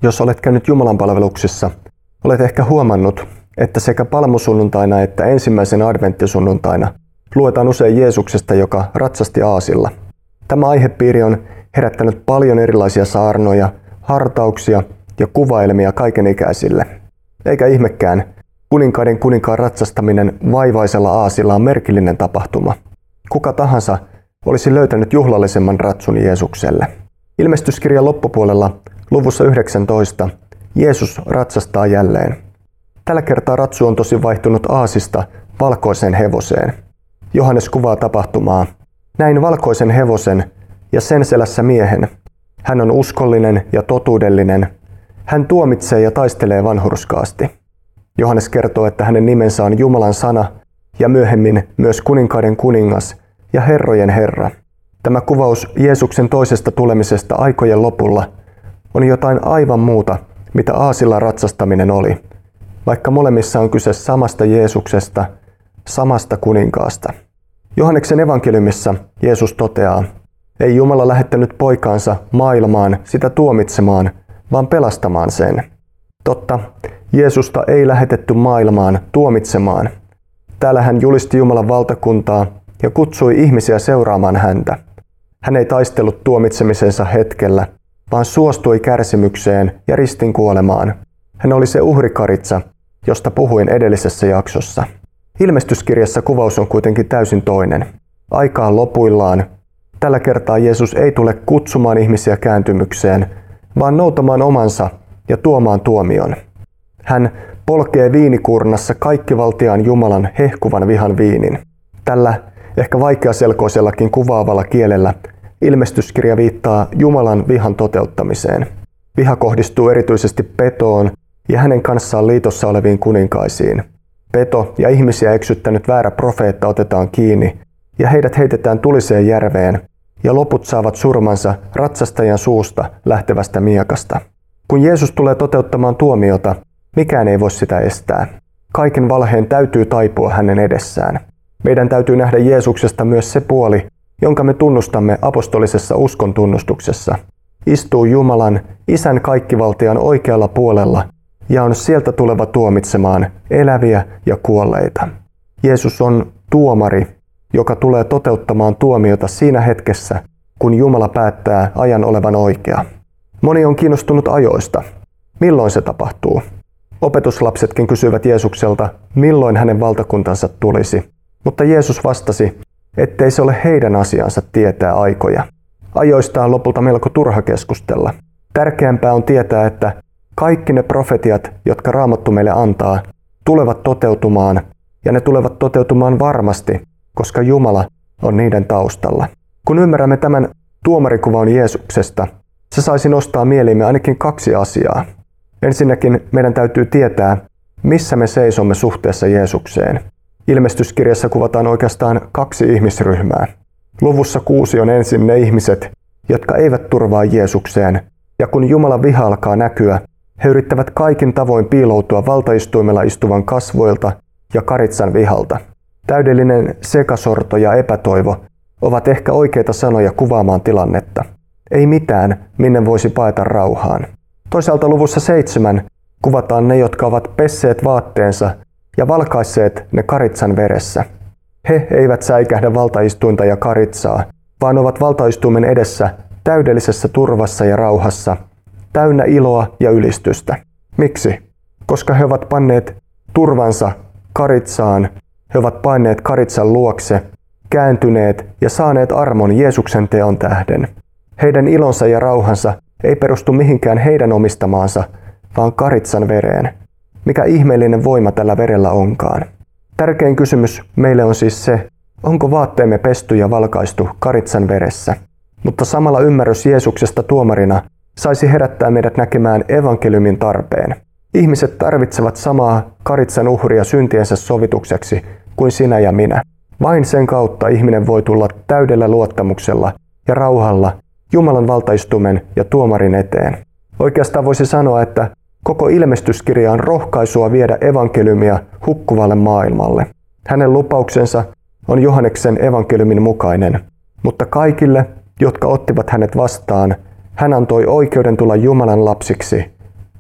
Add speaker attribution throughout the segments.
Speaker 1: Jos olet käynyt Jumalan palveluksissa, olet ehkä huomannut, että sekä palmusunnuntaina että ensimmäisen adventtisunnuntaina luetaan usein Jeesuksesta, joka ratsasti aasilla. Tämä aihepiiri on herättänyt paljon erilaisia saarnoja, hartauksia ja kuvailmia kaikenikäisille. Eikä ihmekään, kuninkaan ratsastaminen vaivaisella aasilla on merkillinen tapahtuma. Kuka tahansa olisi löytänyt juhlallisemman ratsun Jeesukselle. Ilmestyskirjan loppupuolella luvussa 19 Jeesus ratsastaa jälleen. Tällä kertaa ratsu on tosin vaihtunut aasista valkoiseen hevoseen. Johannes kuvaa tapahtumaa. Näin valkoisen hevosen ja sen selässä miehen. Hän on uskollinen ja totuudellinen. Hän tuomitsee ja taistelee vanhurskaasti. Johannes kertoo, että hänen nimensä on Jumalan sana ja myöhemmin myös kuninkaiden kuningas ja herrojen herra. Tämä kuvaus Jeesuksen toisesta tulemisesta aikojen lopulla on jotain aivan muuta, mitä aasilla ratsastaminen oli, vaikka molemmissa on kyse samasta Jeesuksesta, samasta kuninkaasta. Johanneksen evankeliumissa Jeesus toteaa, ei Jumala lähettänyt poikaansa maailmaan sitä tuomitsemaan, vaan pelastamaan sen. Totta, Jeesusta ei lähetetty maailmaan tuomitsemaan. Täällä hän julisti Jumalan valtakuntaa ja kutsui ihmisiä seuraamaan häntä. Hän ei taistellut tuomitsemisensa hetkellä, vaan suostui kärsimykseen ja ristin kuolemaan. Hän oli se uhrikaritsa, josta puhuin edellisessä jaksossa. Ilmestyskirjassa kuvaus on kuitenkin täysin toinen. Aika on lopuillaan. Tällä kertaa Jeesus ei tule kutsumaan ihmisiä kääntymykseen, vaan noutamaan omansa ja tuomaan tuomion. Hän polkee viinikurnassa kaikkivaltiaan Jumalan hehkuvan vihan viinin. Tällä ehkä vaikeaselkoisellakin kuvaavalla kielellä ilmestyskirja viittaa Jumalan vihan toteuttamiseen. Viha kohdistuu erityisesti Petoon ja hänen kanssaan liitossa oleviin kuninkaisiin. Peto ja ihmisiä eksyttänyt väärä profeetta otetaan kiinni ja heidät heitetään tuliseen järveen ja loput saavat surmansa ratsastajan suusta lähtevästä miekasta. Kun Jeesus tulee toteuttamaan tuomiota, mikään ei voi sitä estää. Kaiken valheen täytyy taipua hänen edessään. Meidän täytyy nähdä Jeesuksesta myös se puoli, jonka me tunnustamme apostolisessa uskon tunnustuksessa. Istuu Jumalan, Isän kaikkivaltian oikealla puolella ja on sieltä tuleva tuomitsemaan eläviä ja kuolleita. Jeesus on tuomari, joka tulee toteuttamaan tuomiota siinä hetkessä, kun Jumala päättää ajan olevan oikea. Moni on kiinnostunut ajoista. Milloin se tapahtuu? Opetuslapsetkin kysyivät Jeesukselta, milloin hänen valtakuntansa tulisi. Mutta Jeesus vastasi, ettei se ole heidän asiansa tietää aikoja. Ajoista on lopulta melko turha keskustella. Tärkeämpää on tietää, että kaikki ne profetiat, jotka Raamattu meille antaa, tulevat toteutumaan, ja ne tulevat toteutumaan varmasti, koska Jumala on niiden taustalla. Kun ymmärrämme tämän tuomarikuvan Jeesuksesta, se saisi nostaa mieliimme ainakin kaksi asiaa. Ensinnäkin meidän täytyy tietää, missä me seisomme suhteessa Jeesukseen. Ilmestyskirjassa kuvataan oikeastaan kaksi ihmisryhmää. Luvussa 6 on ensin ne ihmiset, jotka eivät turvaa Jeesukseen, ja kun Jumalan viha alkaa näkyä, he yrittävät kaikin tavoin piiloutua valtaistuimella istuvan kasvoilta ja karitsan vihalta. Täydellinen sekasorto ja epätoivo ovat ehkä oikeita sanoja kuvaamaan tilannetta. Ei mitään, minne voisi paeta rauhaan. Toisaalta luvussa 7 kuvataan ne, jotka ovat pesseet vaatteensa ja valkaisseet ne karitsan veressä. He eivät säikähdä valtaistuinta ja karitsaa, vaan ovat valtaistuimen edessä täydellisessä turvassa ja rauhassa, täynnä iloa ja ylistystä. Miksi? Koska he ovat panneet turvansa karitsaan, he ovat paineet karitsan luokse, kääntyneet ja saaneet armon Jeesuksen teon tähden. Heidän ilonsa ja rauhansa ei perustu mihinkään heidän omistamaansa, vaan karitsan vereen. Mikä ihmeellinen voima tällä verellä onkaan. Tärkein kysymys meille on siis se, onko vaatteemme pesty ja valkaistu karitsan veressä. Mutta samalla ymmärrys Jeesuksesta tuomarina saisi herättää meidät näkemään evankeliumin tarpeen. Ihmiset tarvitsevat samaa karitsan uhria syntiensä sovitukseksi kuin sinä ja minä. Vain sen kautta ihminen voi tulla täydellä luottamuksella ja rauhalla Jumalan valtaistumen ja tuomarin eteen. Oikeastaan voisi sanoa, että koko ilmestyskirja on rohkaisua viedä evankeliumia hukkuvalle maailmalle. Hänen lupauksensa on Johanneksen evankeliumin mukainen, mutta kaikille, jotka ottivat hänet vastaan, hän antoi oikeuden tulla Jumalan lapsiksi,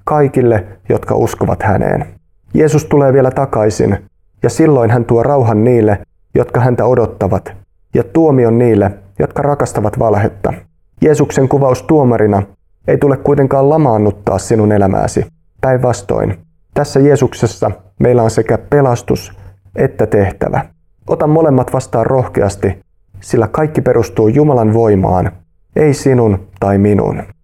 Speaker 1: kaikille, jotka uskovat häneen. Jeesus tulee vielä takaisin, ja silloin hän tuo rauhan niille, jotka häntä odottavat, ja tuomion niille, jotka rakastavat valhetta. Jeesuksen kuvaus tuomarina ei tule kuitenkaan lamaannuttaa sinun elämääsi. Päinvastoin, tässä Jeesuksessa meillä on sekä pelastus että tehtävä. Ota molemmat vastaan rohkeasti, sillä kaikki perustuu Jumalan voimaan, ei sinun tai minun.